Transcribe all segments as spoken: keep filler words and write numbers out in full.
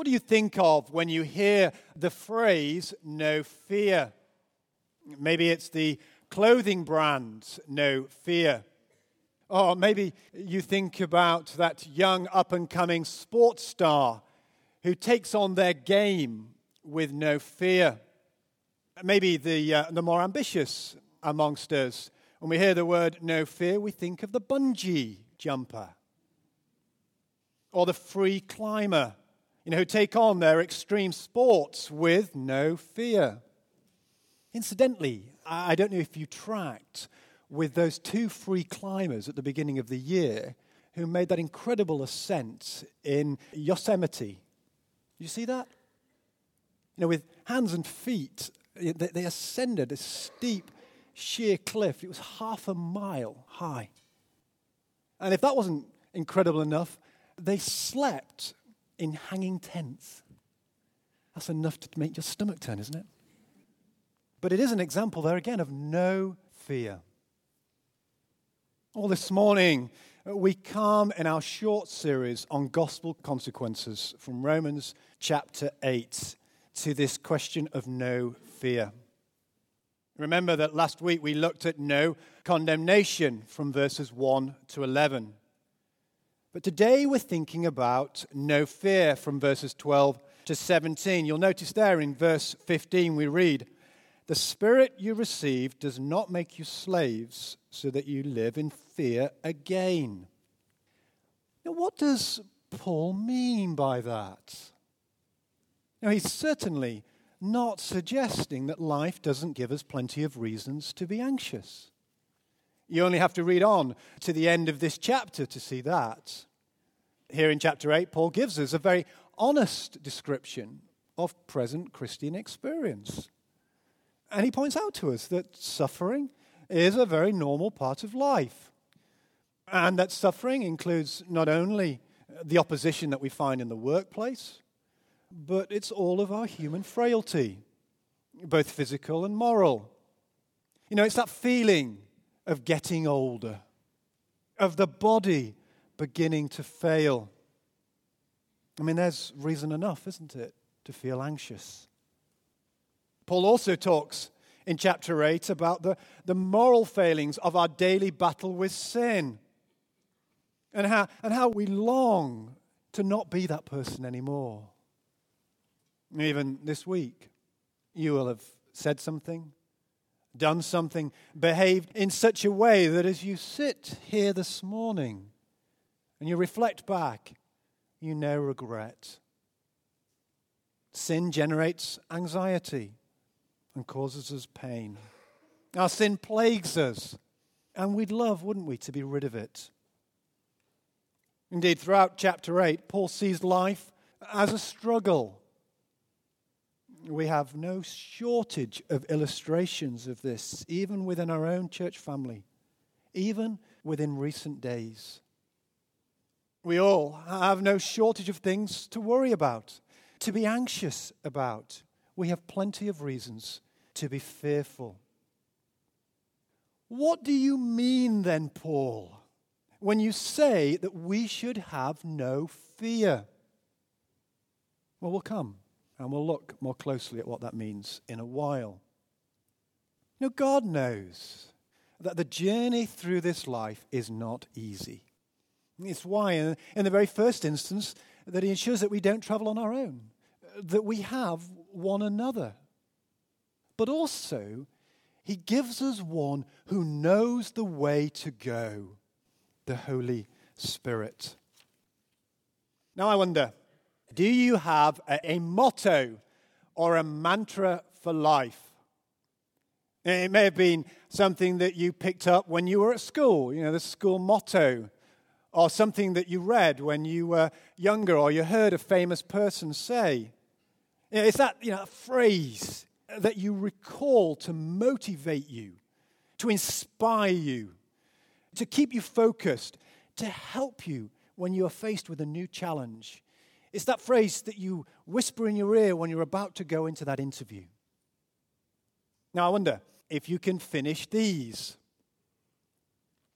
What do you think of when you hear the phrase, no fear? Maybe it's the clothing brand, no fear. Or maybe you think about that young up-and-coming sports star who takes on their game with no fear. Maybe the, uh, the more ambitious amongst us, when we hear the word no fear, we think of the bungee jumper. Or the free climber, you know, who take on their extreme sports with no fear. Incidentally, I don't know if you tracked with those two free climbers at the beginning of the year who made that incredible ascent in Yosemite. You see that? You know, with hands and feet, they, they ascended a steep, sheer cliff. It was half a mile high. And if that wasn't incredible enough, they slept in hanging tents. That's enough to make your stomach turn, isn't it? But it is an example there again of no fear. Well, this morning, we come in our short series on gospel consequences from Romans chapter eight to this question of no fear. Remember that last week we looked at no condemnation from verses one to eleven. But today we're thinking about no fear from verses twelve to seventeen. You'll notice there in verse fifteen we read, "The Spirit you received does not make you slaves so that you live in fear again." Now, what does Paul mean by that? Now, he's certainly not suggesting that life doesn't give us plenty of reasons to be anxious. You only have to read on to the end of this chapter to see that. Here in chapter eight, Paul gives us a very honest description of present Christian experience. And he points out to us that suffering is a very normal part of life. And that suffering includes not only the opposition that we find in the workplace, but it's all of our human frailty, both physical and moral. You know, it's that feeling of getting older, of the body beginning to fail. I mean, there's reason enough, isn't it, to feel anxious. Paul also talks in chapter eight about the, the moral failings of our daily battle with sin and how, and how we long to not be that person anymore. Even this week, you will have said something, done something, behaved in such a way that as you sit here this morning and you reflect back, you now regret. Sin generates anxiety and causes us pain. Our sin plagues us, and we'd love, wouldn't we, to be rid of it. Indeed, throughout chapter eight, Paul sees life as a struggle. We have no shortage of illustrations of this, even within our own church family, even within recent days. We all have no shortage of things to worry about, to be anxious about. We have plenty of reasons to be fearful. What do you mean then, Paul, when you say that we should have no fear? Well, we'll come and we'll look more closely at what that means in a while. You know, God knows that the journey through this life is not easy. It's why, in the very first instance, that he ensures that we don't travel on our own, that we have one another. But also, he gives us one who knows the way to go, the Holy Spirit. Now I wonder, do you have a, a motto or a mantra for life? It may have been something that you picked up when you were at school, you know, the school motto, or something that you read when you were younger, or you heard a famous person say. It's that, you know, phrase that you recall to motivate you, to inspire you, to keep you focused, to help you when you are faced with a new challenge. It's that phrase that you whisper in your ear when you're about to go into that interview. Now, I wonder if you can finish these.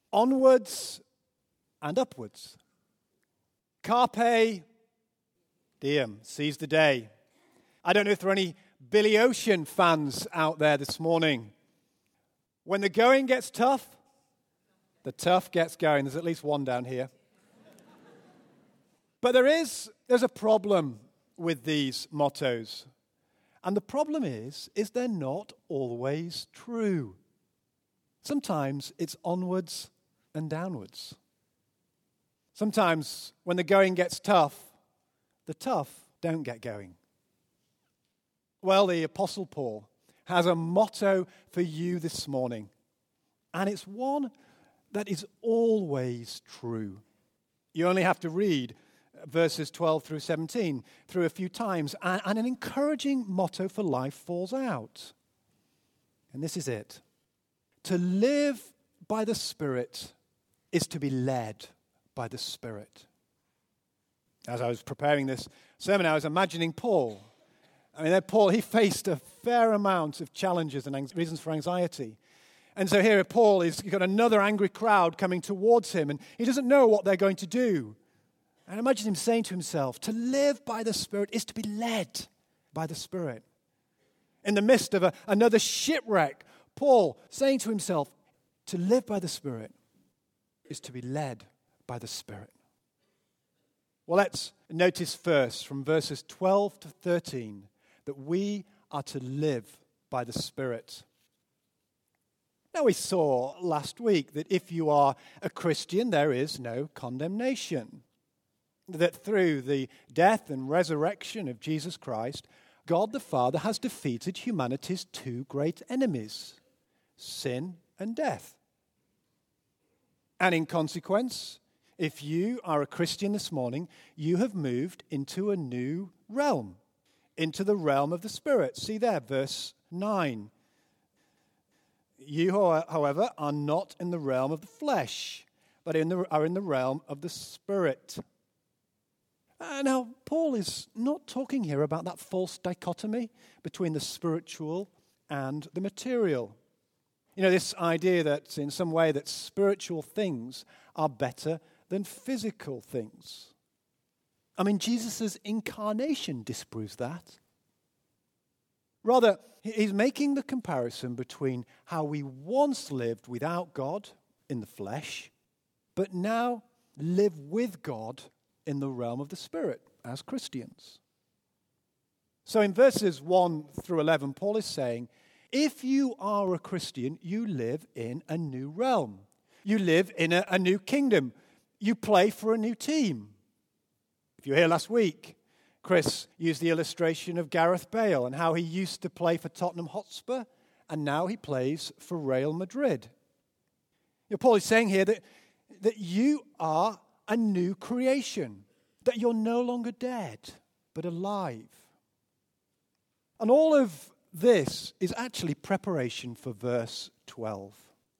Onwards and upwards. Carpe Diem, seize the day. I don't know if there are any Billy Ocean fans out there this morning. When the going gets tough, the tough gets going. There's at least one down here. But there is there's a problem with these mottos. And the problem is, is they're not always true. Sometimes it's onwards and downwards. Sometimes when the going gets tough, the tough don't get going. Well, the Apostle Paul has a motto for you this morning, and it's one that is always true. You only have to read verses twelve through seventeen through a few times, and, and an encouraging motto for life falls out. And this is it. To live by the Spirit is to be led by the Spirit. As I was preparing this sermon, I was imagining Paul. I mean, Paul, he faced a fair amount of challenges and ang- reasons for anxiety. And so here Paul has got another angry crowd coming towards him, and he doesn't know what they're going to do. And imagine him saying to himself, to live by the Spirit is to be led by the Spirit. In the midst of a, another shipwreck, Paul saying to himself, to live by the Spirit is to be led by the Spirit. Well, let's notice first from verses twelve to thirteen that we are to live by the Spirit. Now, we saw last week that if you are a Christian, there is no condemnation. That through the death and resurrection of Jesus Christ, God the Father has defeated humanity's two great enemies, sin and death. And in consequence, if you are a Christian this morning, you have moved into a new realm, into the realm of the Spirit. See there, verse nine. You, however, are not in the realm of the flesh, but in the, are in the realm of the Spirit. Uh, now, Paul is not talking here about that false dichotomy between the spiritual and the material. You know, this idea that in some way that spiritual things are better than physical things. I mean, Jesus' incarnation disproves that. Rather, he's making the comparison between how we once lived without God in the flesh, but now live with God in the realm of the Spirit as Christians. So in verses one through eleven, Paul is saying, if you are a Christian, you live in a new realm. You live in a, a new kingdom. You play for a new team. If you were here last week, Chris used the illustration of Gareth Bale and how he used to play for Tottenham Hotspur, and now he plays for Real Madrid. You know, Paul is saying here that, that you are a new creation, that you're no longer dead, but alive. And all of this is actually preparation for verse twelve.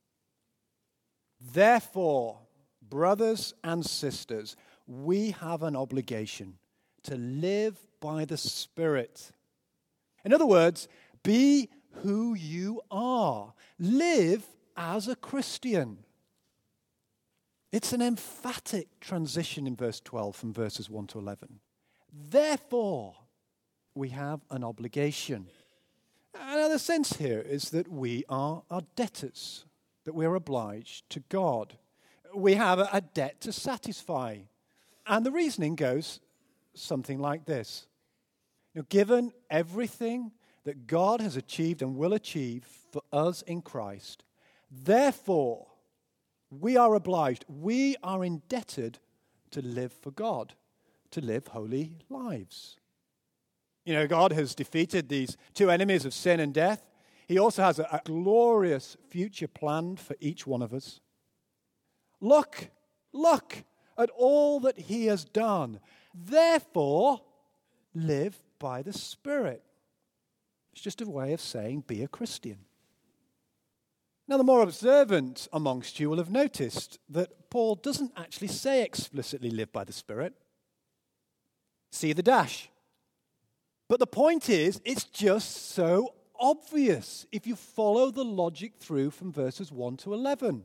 Therefore, brothers and sisters, we have an obligation to live by the Spirit. In other words, be who you are. Live as a Christian. It's an emphatic transition in verse twelve from verses one to eleven. Therefore, we have an obligation. And the sense here is that we are our debtors, that we are obliged to God. We have a, a debt to satisfy. And the reasoning goes something like this. You know, given everything that God has achieved and will achieve for us in Christ, therefore, we are obliged, we are indebted to live for God, to live holy lives. You know, God has defeated these two enemies of sin and death. He also has a, a glorious future planned for each one of us. Look, look at all that he has done. Therefore, live by the Spirit. It's just a way of saying be a Christian. Now, the more observant amongst you will have noticed that Paul doesn't actually say explicitly live by the Spirit. See the dash. But the point is, it's just so obvious if you follow the logic through from verses one to eleven.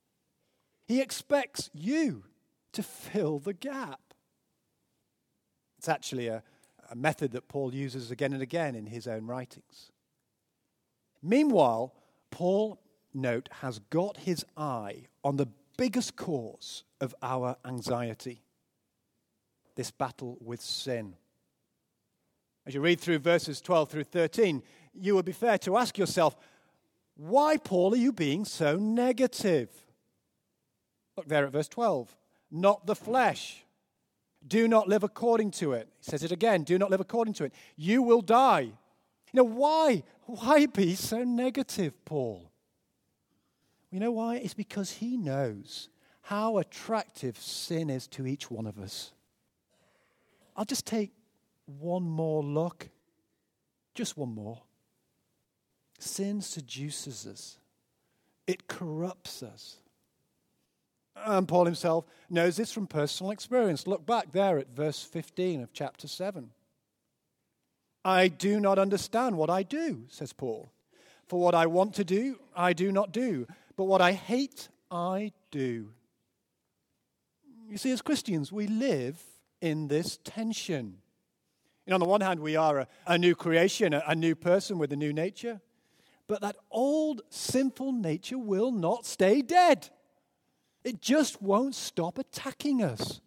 He expects you to fill the gap. It's actually a, a method that Paul uses again and again in his own writings. Meanwhile, Paul, note, has got his eye on the biggest cause of our anxiety, this battle with sin. As you read through verses twelve through thirteen, you would be fair to ask yourself, why, Paul, are you being so negative? Look there at verse twelve. Not the flesh. Do not live according to it. He says it again. Do not live according to it. You will die. You know, why? Why be so negative, Paul? You know why? It's because he knows how attractive sin is to each one of us. I'll just take one more look. Just one more. Sin seduces us. It corrupts us. And Paul himself knows this from personal experience. Look back there at verse fifteen of chapter seven. I do not understand what I do, says Paul. For what I want to do, I do not do. But what I hate, I do. You see, as Christians, we live in this tension. You know, on the one hand, we are a, a new creation, a, a new person with a new nature. But that old sinful nature will not stay dead. It just won't stop attacking us.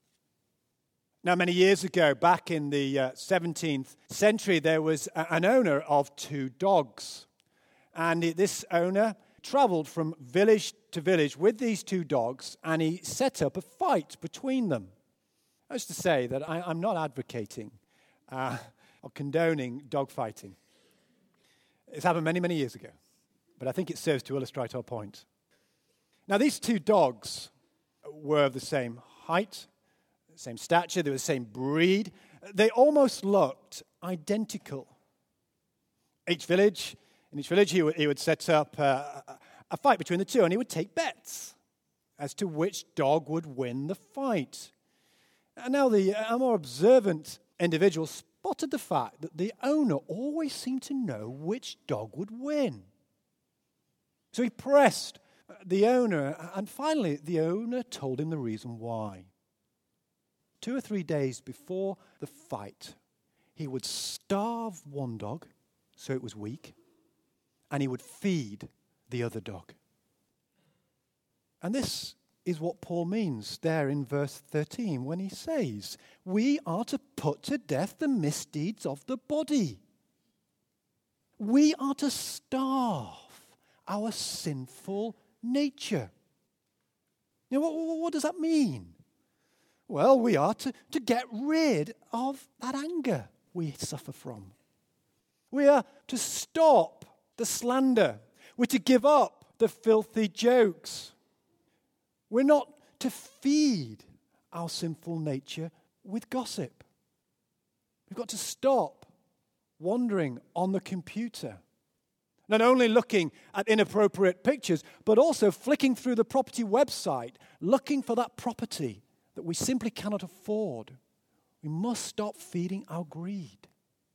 Now, many years ago, back in the uh, seventeenth century, there was a, an owner of two dogs. And he, this owner traveled from village to village with these two dogs, and he set up a fight between them. That is to say that I, I'm not advocating uh, or condoning dog fighting. It's happened many, many years ago. But I think it serves to illustrate our point. Now, these two dogs were of the same height, same stature, they were the same breed. They almost looked identical. Each village, in each village, he would, he would set up uh, a fight between the two, and he would take bets as to which dog would win the fight. And now the a more observant individual spotted the fact that the owner always seemed to know which dog would win. So he pressed the owner, and finally the owner told him the reason why. Two or three days before the fight, he would starve one dog so it was weak, and he would feed the other dog. And this is what Paul means there in verse thirteen when he says, we are to put to death the misdeeds of the body. We are to starve our sinful nature. You know, what, what does that mean? Well, we are to, to get rid of that anger we suffer from. We are to stop the slander. We're to give up the filthy jokes. We're not to feed our sinful nature with gossip. We've got to stop wandering on the computer. Not only looking at inappropriate pictures, but also flicking through the property website, looking for that property that we simply cannot afford. We must stop feeding our greed.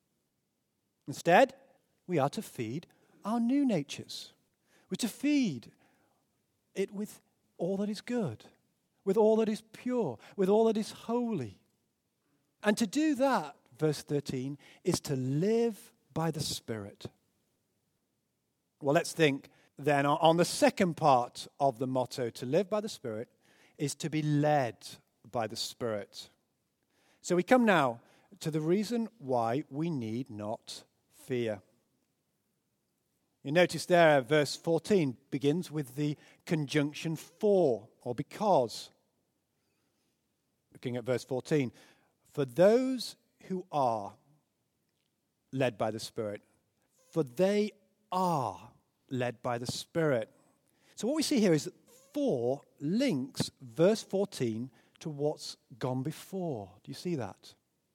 Instead, we are to feed our new natures. We're to feed it with all that is good, with all that is pure, with all that is holy. And to do that, verse thirteen, is to live by the Spirit. Well, let's think then on the second part of the motto, to live by the Spirit, is to be led by the Spirit. So we come now to the reason why we need not fear. You notice there, verse fourteen begins with the conjunction for, or because. Looking at verse fourteen, for those who are led by the Spirit, for they are led by the Spirit. So what we see here is that for links verse fourteen to what's gone before. Do you see that?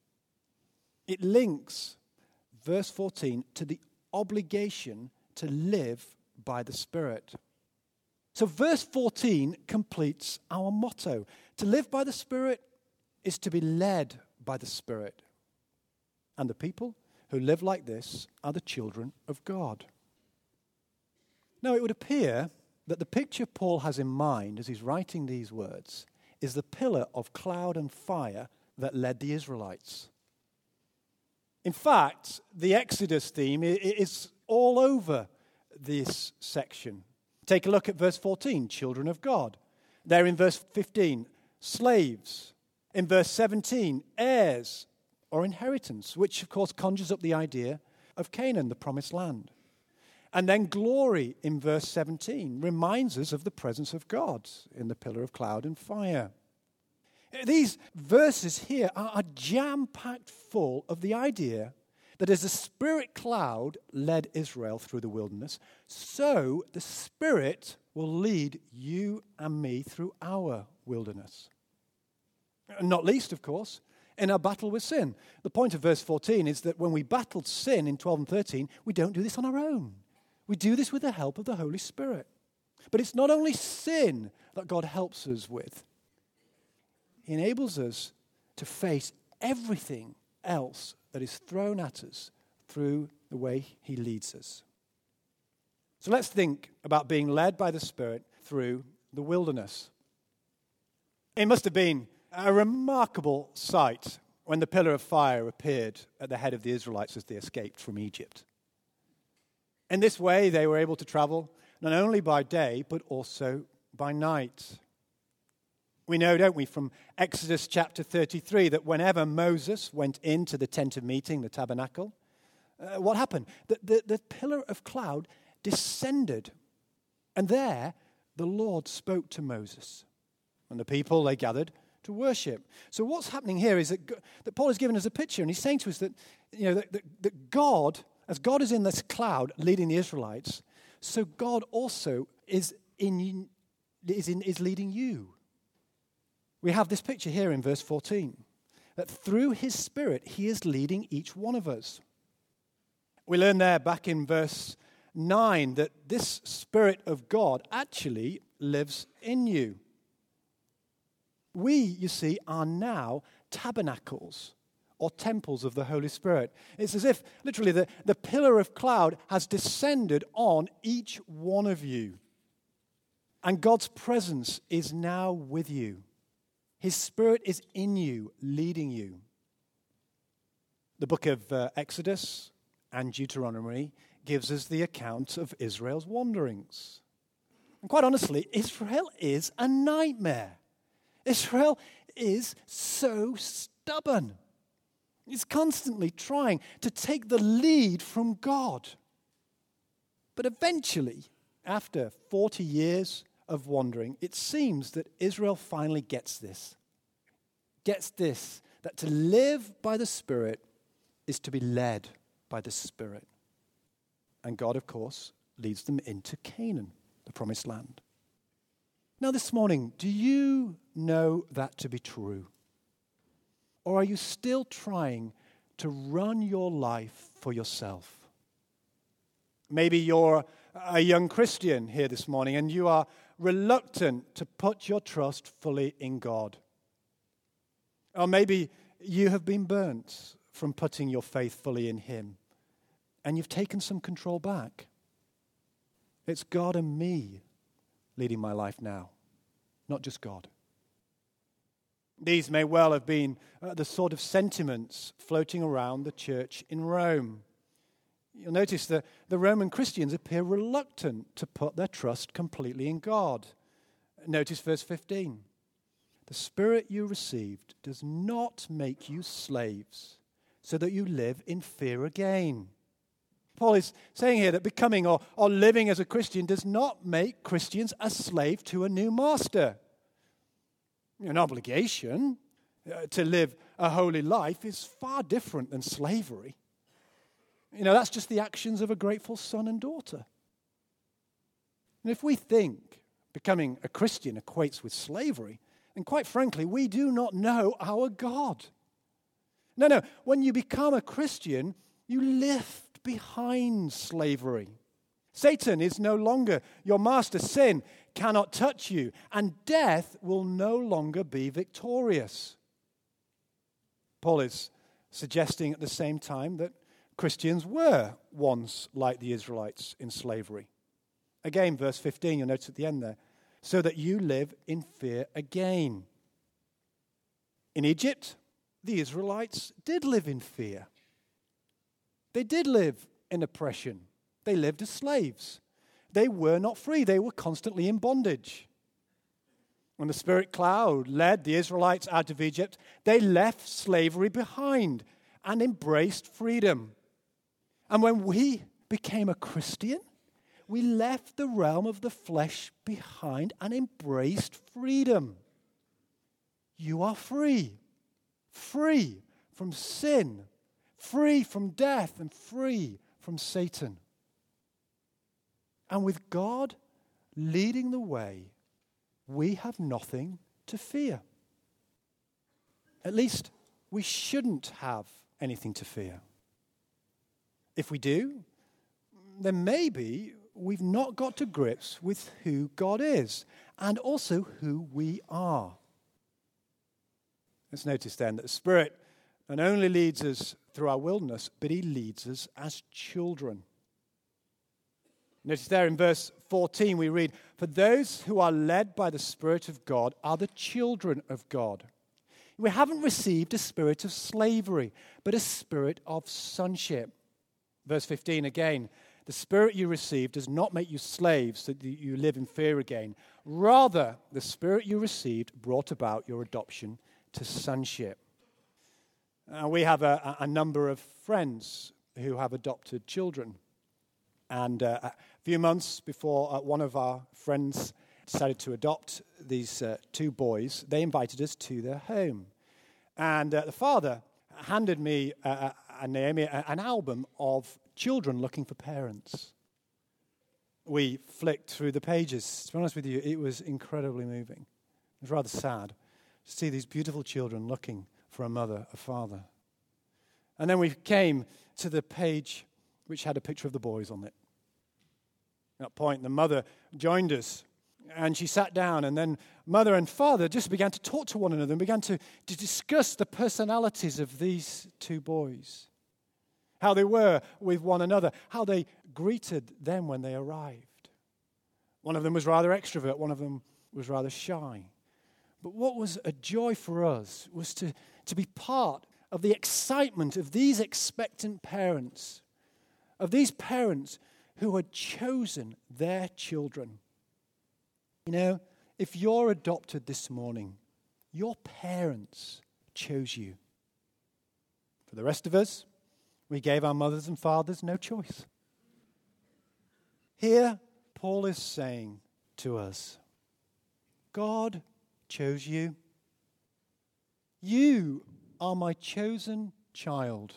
It links verse fourteen to the obligation to live by the Spirit. So verse fourteen completes our motto. To live by the Spirit is to be led by the Spirit. And the people who live like this are the children of God. Now, it would appear that the picture Paul has in mind as he's writing these words is the pillar of cloud and fire that led the Israelites. In fact, the Exodus theme is all over this section. Take a look at verse fourteen, children of God. There in verse fifteen, slaves. In verse seventeen, heirs or inheritance, which of course conjures up the idea of Canaan, the promised land. And then glory in verse seventeen reminds us of the presence of God in the pillar of cloud and fire. These verses here are jam-packed full of the idea that as the Spirit cloud led Israel through the wilderness, so the Spirit will lead you and me through our wilderness. Not least, of course, in our battle with sin. The point of verse fourteen is that when we battled sin in twelve and thirteen, we don't do this on our own. We do this with the help of the Holy Spirit. But it's not only sin that God helps us with. He enables us to face everything else that is thrown at us through the way he leads us. So let's think about being led by the Spirit through the wilderness. It must have been a remarkable sight when the pillar of fire appeared at the head of the Israelites as they escaped from Egypt. In this way, they were able to travel not only by day, but also by night. We know, don't we, from Exodus chapter thirty-three, that whenever Moses went into the tent of meeting, the tabernacle, uh, what happened? The, the, the pillar of cloud descended, and there the Lord spoke to Moses. And the people, they gathered to worship. So what's happening here is that, that Paul has given us a picture, and he's saying to us that, you know, that, that, that God, as God is in this cloud leading the Israelites, so God also is in is in is leading you. We have this picture here in verse fourteen, that through his Spirit, he is leading each one of us. We learn there back in verse nine that this Spirit of God actually lives in you. We, you see, are now tabernacles or temples of the Holy Spirit. It's as if, literally, the, the pillar of cloud has descended on each one of you. And God's presence is now with you. His Spirit is in you, leading you. The book of uh, Exodus and Deuteronomy gives us the account of Israel's wanderings. And quite honestly, Israel is a nightmare. Israel is so stubborn. It's constantly trying to take the lead from God. But eventually, after forty years of wandering, it seems that Israel finally gets this. Gets this, that to live by the Spirit is to be led by the Spirit. And God, of course, leads them into Canaan, the promised land. Now this morning, do you know that to be true? Or are you still trying to run your life for yourself? Maybe you're a young Christian here this morning and you are reluctant to put your trust fully in God. Or maybe you have been burnt from putting your faith fully in him and you've taken some control back. It's God and me leading my life now, not just God. These may well have been uh, the sort of sentiments floating around the church in Rome. You'll notice that the Roman Christians appear reluctant to put their trust completely in God. Notice verse fifteen. The Spirit you received does not make you slaves, so that you live in fear again. Paul is saying here that becoming or, or living as a Christian does not make Christians a slave to a new master. An obligation uh, to live a holy life is far different than slavery. You know, that's just the actions of a grateful son and daughter. And if we think becoming a Christian equates with slavery, then quite frankly, we do not know our God. No, no, when you become a Christian, you lift behind slavery. Satan is no longer your master. Sin cannot touch you, and death will no longer be victorious. Paul is suggesting at the same time that Christians were once like the Israelites in slavery. Again, verse fifteen, you'll notice at the end there, so that you live in fear again. In Egypt, the Israelites did live in fear. They did live in oppression. They lived as slaves. They were not free. They were constantly in bondage. When the Spirit cloud led the Israelites out of Egypt, they left slavery behind and embraced freedom. And when we became a Christian, we left the realm of the flesh behind and embraced freedom. You are free. Free from sin. Free from death and free from Satan. And with God leading the way, we have nothing to fear. At least we shouldn't have anything to fear. If we do, then maybe we've not got to grips with who God is and also who we are. Let's notice then that the Spirit not only leads us through our wilderness, but he leads us as children. Notice there in verse fourteen we read, "For those who are led by the Spirit of God are the children of God. We haven't received a spirit of slavery, but a spirit of sonship." Verse fifteen again, "The Spirit you received does not make you slaves so that you live in fear again. Rather, the Spirit you received brought about your adoption to sonship." Uh, we have a, a number of friends who have adopted children. And uh, a few months before uh, one of our friends decided to adopt these uh, two boys, they invited us to their home. And uh, the father handed me uh, and Naomi an album of children looking for parents. We flicked through the pages. To be honest with you, it was incredibly moving. It was rather sad to see these beautiful children looking for a mother, a father. And then we came to the page which had a picture of the boys on it. At that point, the mother joined us, and she sat down, and then mother and father just began to talk to one another and began to, to discuss the personalities of these two boys, how they were with one another, how they greeted them when they arrived. One of them was rather extrovert, one of them was rather shy. But what was a joy for us was to, to be part of the excitement of these expectant parents, of these parents who had chosen their children. You know, if you're adopted this morning, your parents chose you. For the rest of us, we gave our mothers and fathers no choice. Here, Paul is saying to us, God chose you. You are my chosen child.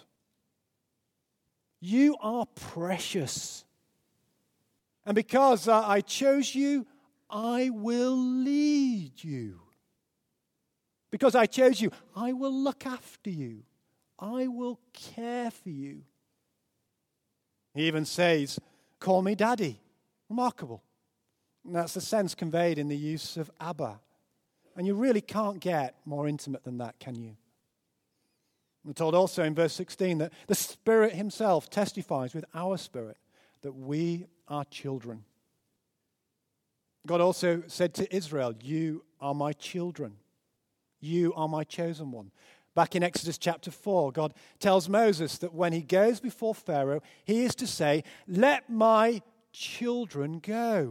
You are precious. And because uh, I chose you, I will lead you. Because I chose you, I will look after you. I will care for you. He even says, call me daddy. Remarkable. And that's the sense conveyed in the use of Abba. And you really can't get more intimate than that, can you? We're told also in verse sixteen that the Spirit himself testifies with our spirit that we are children. God also said to Israel, you are my children. You are my chosen one. Back in Exodus chapter four, God tells Moses that when he goes before Pharaoh, he is to say, let my children go.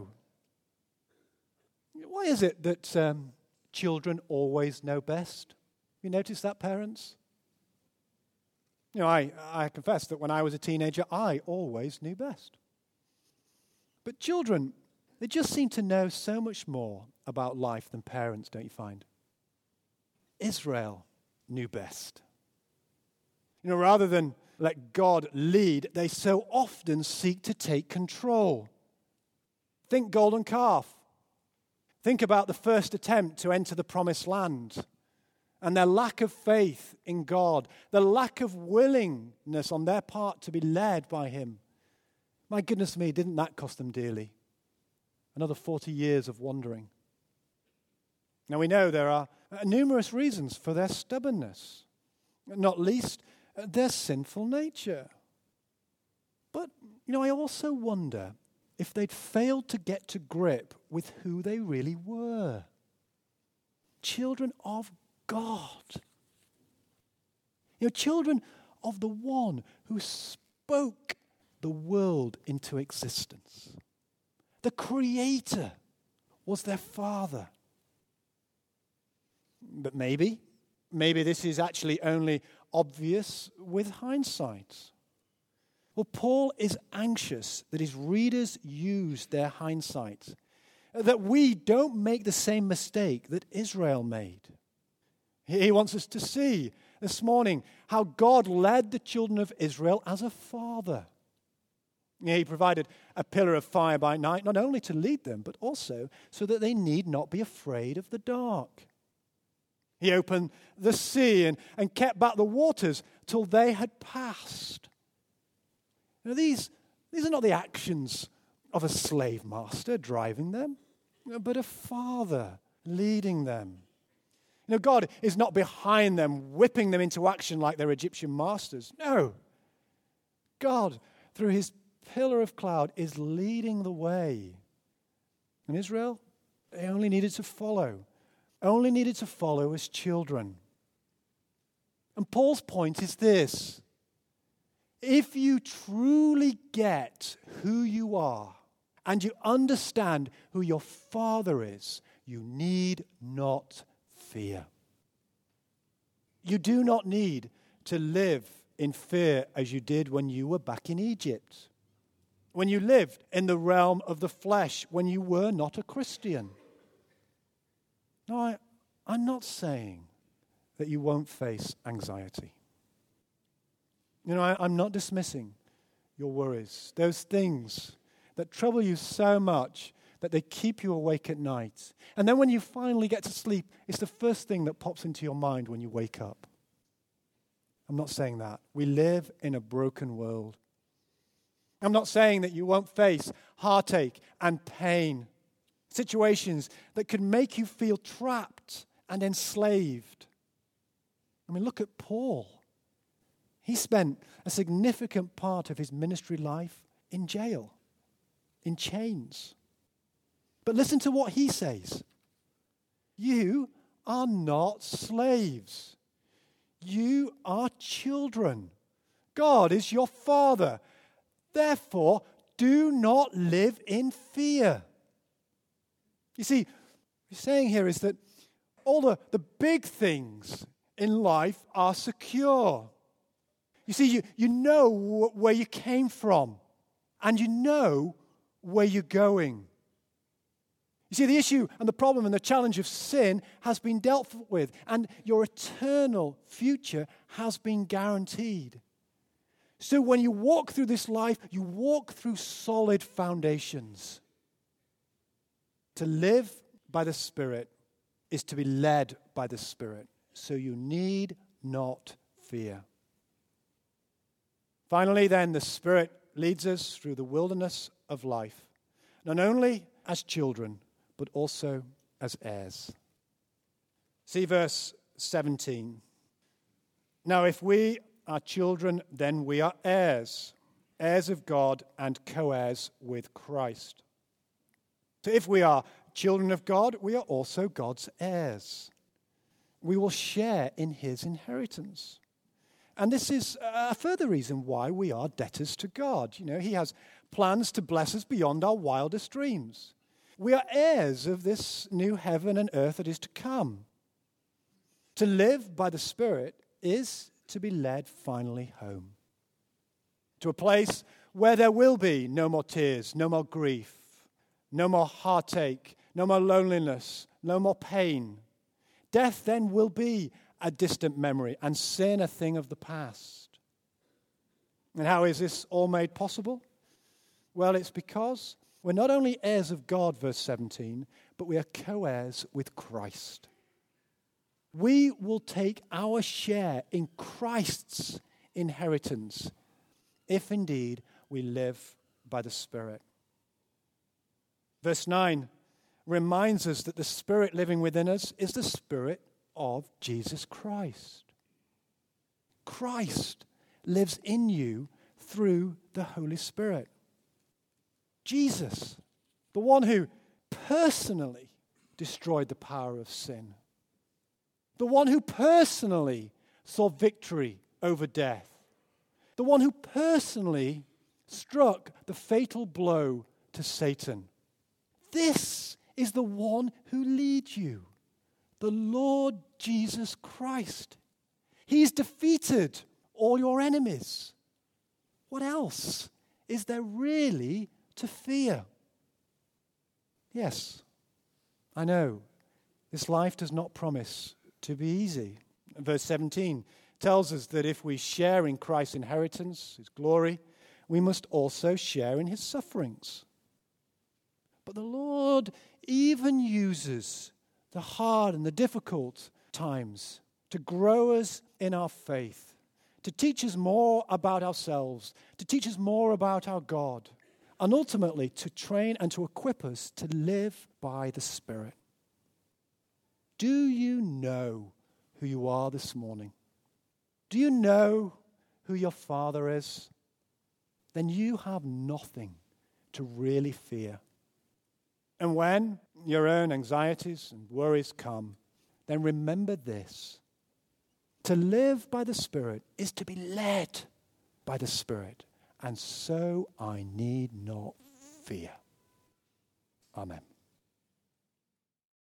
Why is it that um, children always know best? You notice that, parents? You know, I, I confess that when I was a teenager, I always knew best. But children, they just seem to know so much more about life than parents, don't you find? Israel knew best. You know, rather than let God lead, they so often seek to take control. Think golden calf. Think about the first attempt to enter the promised land and their lack of faith in God, the lack of willingness on their part to be led by him. My goodness me, didn't that cost them dearly? Another forty years of wandering. Now we know there are numerous reasons for their stubbornness, not least their sinful nature. But, you know, I also wonder if they'd failed to get to grip with who they really were. Children of God. You know, children of the one who spoke the world into existence. The Creator was their Father. But maybe, maybe this is actually only obvious with hindsight. Well, Paul is anxious that his readers use their hindsight, that we don't make the same mistake that Israel made. He wants us to see this morning how God led the children of Israel as a father. He provided a pillar of fire by night, not only to lead them, but also so that they need not be afraid of the dark. He opened the sea and, and kept back the waters till they had passed. Now, these, these are not the actions of a slave master driving them, but a father leading them. You know, God is not behind them, whipping them into action like their Egyptian masters. No. God, through his pillar of cloud, is leading the way. And Israel, they only needed to follow. Only needed to follow as children. And Paul's point is this. If you truly get who you are and you understand who your Father is, you need not fear. You do not need to live in fear as you did when you were back in Egypt, when you lived in the realm of the flesh, when you were not a Christian. No, I, I'm not saying that you won't face anxiety. You know, I, I'm not dismissing your worries, those things that trouble you so much that they keep you awake at night. And then when you finally get to sleep, it's the first thing that pops into your mind when you wake up. I'm not saying that. We live in a broken world. I'm not saying that you won't face heartache and pain, situations that could make you feel trapped and enslaved. I mean, look at Paul. He spent a significant part of his ministry life in jail, in chains. But listen to what he says. You are not slaves. You are children. God is your Father. Therefore, do not live in fear. You see, what he's saying here is that all the, the big things in life are secure. You see, you, you know wh- where you came from, and you know where you're going. You see, the issue and the problem and the challenge of sin has been dealt with, and your eternal future has been guaranteed. So when you walk through this life, you walk through solid foundations. To live by the Spirit is to be led by the Spirit. So you need not fear. Finally, then, the Spirit leads us through the wilderness of life, not only as children, but also as heirs. See verse seventeen. Now, if we are children, then we are heirs, heirs of God and co-heirs with Christ. So if we are children of God, we are also God's heirs. We will share in his inheritance. And this is a further reason why we are debtors to God. You know, he has plans to bless us beyond our wildest dreams. We are heirs of this new heaven and earth that is to come. To live by the Spirit is to be led finally home. To a place where there will be no more tears, no more grief, no more heartache, no more loneliness, no more pain. Death then will be a distant memory, and sin a thing of the past. And how is this all made possible? Well, it's because we're not only heirs of God, verse seventeen, but we are co-heirs with Christ. We will take our share in Christ's inheritance if indeed we live by the Spirit. Verse nine reminds us that the Spirit living within us is the Spirit of Jesus Christ. Christ lives in you through the Holy Spirit. Jesus, the one who personally destroyed the power of sin. The one who personally saw victory over death, the one who personally struck the fatal blow to Satan. This is the one who leads you, the Lord Jesus Christ. He's defeated all your enemies. What else is there really to fear? Yes, I know, this life does not promise to be easy. Verse seventeen tells us that if we share in Christ's inheritance, his glory, we must also share in his sufferings. But the Lord even uses the hard and the difficult times to grow us in our faith, to teach us more about ourselves, to teach us more about our God, and ultimately to train and to equip us to live by the Spirit. Do you know who you are this morning? Do you know who your Father is? Then you have nothing to really fear. And when your own anxieties and worries come, then remember this. To live by the Spirit is to be led by the Spirit, and so I need not fear. Amen.